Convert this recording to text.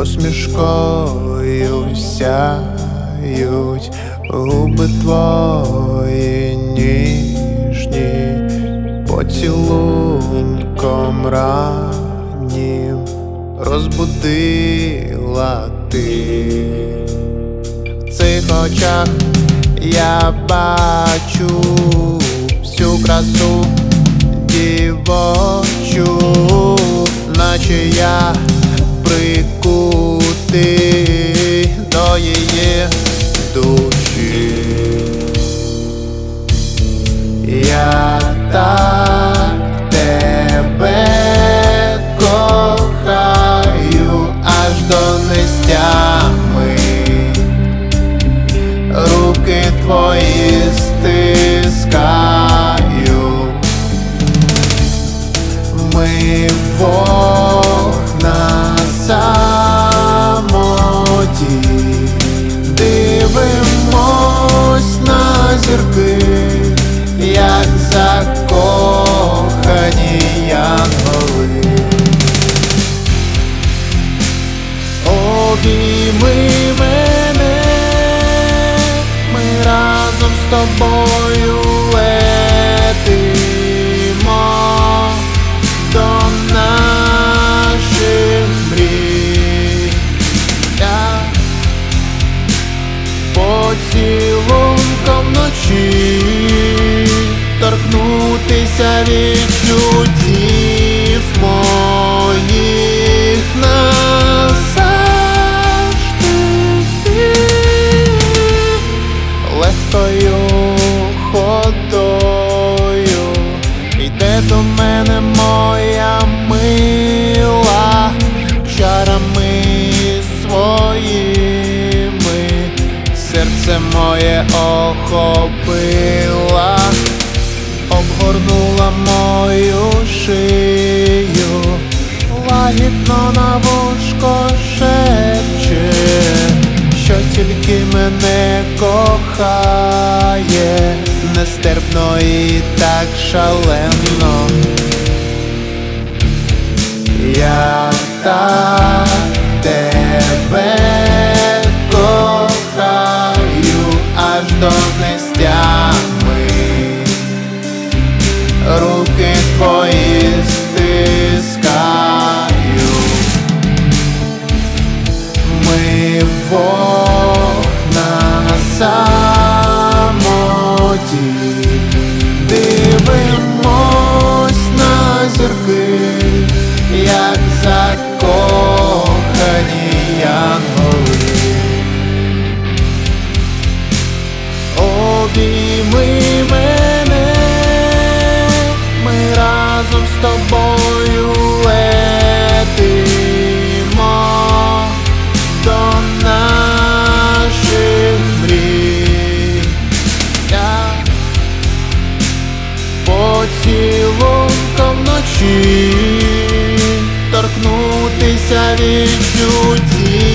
посмішкою сяють губи твої ніжні, поцілунком раннім розбудила ти. В цих очах я бачу всю красу дівочу, наче я прикутий до її душі. Я так тебе кохаю аж до нестями, руки твої стискаю, ми вдвох на самоті дивимось на зірки, як закохані янголи. Обійми мене, ми разом з тобою летимо до наших мрій. Я поцілунком вночі торкнутися відчуттів моїх назавжди. Легкою ходою йде до мене моя мила, чарами своїми серце моє охопила, обгорнула мою шию, лагідно на вушко шепче, що тільки мене кохає нестерпно і так шалено. Я так тебе кохаю аж до нестями, руки твої стискаю, ми вдвох на самоті дивимось на зірки, як закохані янголи. Обійми мене, ми разом з тобою летимо до наших мрій. Я поцілунком вночі торкнутися відчуттів